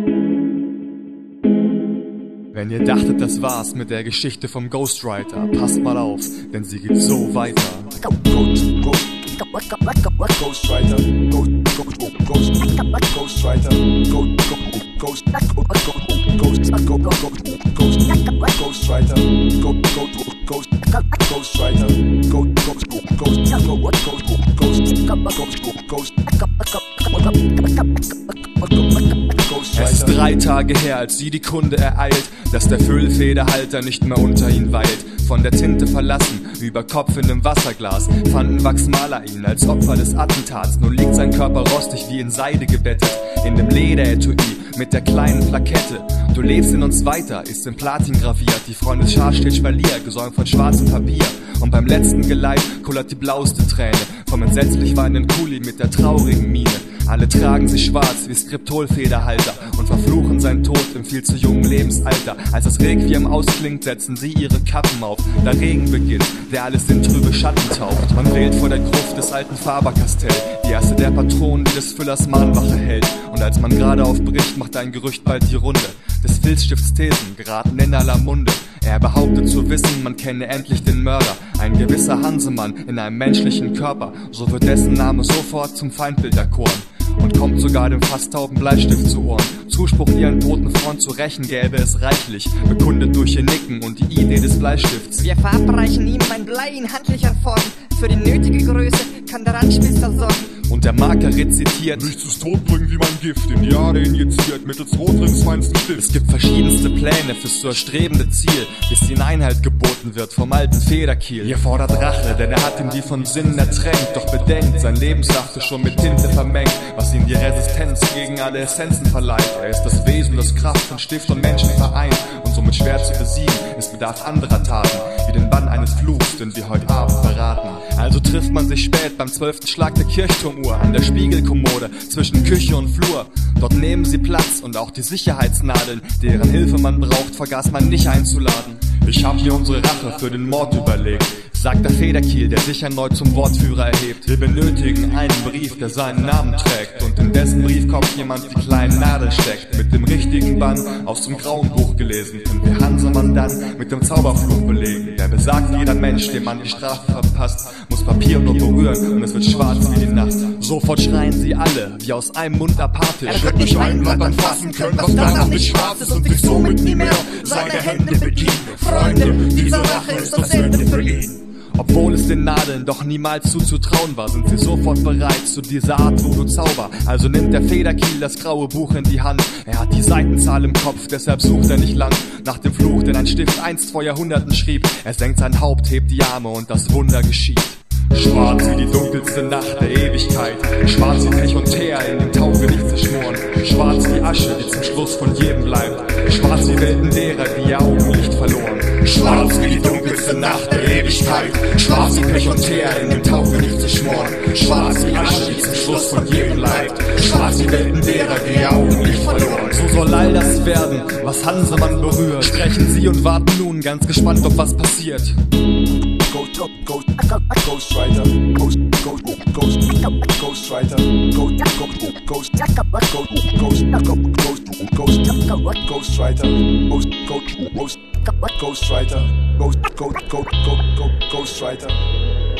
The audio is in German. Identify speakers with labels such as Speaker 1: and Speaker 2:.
Speaker 1: Wenn ihr dachtet, das war's mit der Geschichte vom Ghostwriter, passt mal auf, denn sie geht so weiter.
Speaker 2: Ghostwriter, Ghostwriter,
Speaker 1: Es ist 3 Tage her, als sie die Kunde ereilt, dass der Füllfederhalter nicht mehr unter ihn weilt. Von der Tinte verlassen, über Kopf in nem Wasserglas, fanden Wachsmaler ihn als Opfer des Attentats. Nun liegt sein Körper rostig wie in Seide gebettet, in dem Lederetui mit der kleinen Plakette. Du lebst in uns weiter, ist in Platin graviert. Die Freundesschar steht Spalier, gesäumt von schwarzem Papier. Und beim letzten Geleit kullert die blauste Träne vom entsetzlich weinenden Kuli mit der traurigen Miene. Alle tragen sich schwarz wie Skriptolfederhalter und verfluchen seinen Tod im viel zu jungen Lebensalter. Als das Requiem ausklingt, setzen sie ihre Kappen auf. Da Regen beginnt, der alles in trübe Schatten taucht. Man wählt vor der Gruft des alten Faber-Castell, die erste der Patronen, die des Füllers Mahnwache hält. Und als man gerade aufbricht, macht ein Gerücht bald die Runde. Des Filzstifts Thesen geraten in aller Munde. Er behauptet zu wissen, man kenne endlich den Mörder. Ein gewisser Hansemann in einem menschlichen Körper. So wird dessen Name sofort zum Feindbild erkoren und kommt sogar dem fast tauben Bleistift zu Ohren. Zuspruch, ihren toten Freund zu rächen, gäbe es reichlich, bekundet durch ihr Nicken und die Idee des Bleistifts.
Speaker 3: Wir verabreichen ihm mein Blei in handlicher Form. Für die nötige Größe kann der Randspitzer sorgen.
Speaker 1: Und der Marker rezitiert:
Speaker 4: Mich zu Tod bringen wie mein Gift, in die Jahre injiziert, mittels Rotrings feinsten Stift.
Speaker 1: Es gibt verschiedenste Pläne fürs zu erstrebende Ziel, bis in Einheit geboten wird vom alten Federkiel. Ihr fordert Rache, denn er hat ihn wie von Sinnen ertränkt. Doch bedenkt, sein Lebenssaft ist schon mit Tinte vermengt, was ihm die Resistenz gegen alle Essenzen verleiht. Er ist das Wesen, das Kraft von Stift und Menschen vereint und somit schwer zu besiegen. Es bedarf anderer Taten, wie den Bann eines Fluchs, den wir heute Abend beraten. Also trifft man sich spät beim 12. Schlag der Kirchturmuhr an der Spiegelkommode zwischen Küche und Flur. Dort nehmen sie Platz und auch die Sicherheitsnadeln, deren Hilfe man braucht, vergaß man nicht einzuladen. Ich hab mir unsere Rache für den Mord überlegt, sagt der Federkiel, der sich erneut zum Wortführer erhebt. Wir benötigen einen Brief, der seinen Namen trägt und in dessen Briefkopf jemand die kleine Nadel steckt. Mit dem richtigen Bann aus dem grauen Buch gelesen, können wir Hansemann dann mit dem Zauberfluch belegen. Der besagt, jeder Mensch, dem man die Strafe verpasst, muss Papier nur berühren und es wird schwarz wie die Nacht. Sofort schreien sie alle, wie aus einem Mund apathisch:
Speaker 4: Er wird nicht ein Blatt anfassen können, was danach nicht schwarz ist, und sich somit nie mehr seine Hände bedienen. Freunde, diese Rache ist das Ende für ihn.
Speaker 1: Obwohl es den Nadeln doch niemals zuzutrauen war, sind sie sofort bereit zu dieser Art Voodoo-Zauber. Also nimmt der Federkiel das graue Buch in die Hand. Er hat die Seitenzahl im Kopf, deshalb sucht er nicht lang nach dem Fluch, den ein Stift einst vor Jahrhunderten schrieb. Er senkt sein Haupt, hebt die Arme und das Wunder geschieht. Schwarz wie die dunkelste Nacht der Ewigkeit, schwarz wie Pech und Teer in dem Taugenicht zerschmoren, schwarz wie Asche, die zum Schluss von jedem bleibt, schwarz wie Welten derer, die ihr Augenlicht verloren.
Speaker 4: Schwarz wie die dunkelste Nacht der Ewigkeit, schwarz wie Pech und Teer in dem Taugenicht zerschmoren, schwarz wie Asche, die zum Schluss von jedem bleibt, schwarz wie Welten derer, die ihr Augenlicht verloren.
Speaker 1: So soll all das werden, was Hansemann berührt. Sprechen sie und warten nun, ganz gespannt, ob was passiert.
Speaker 2: Ghostwriter, Ghostwriter, Ghostwriter, Ghostwriter.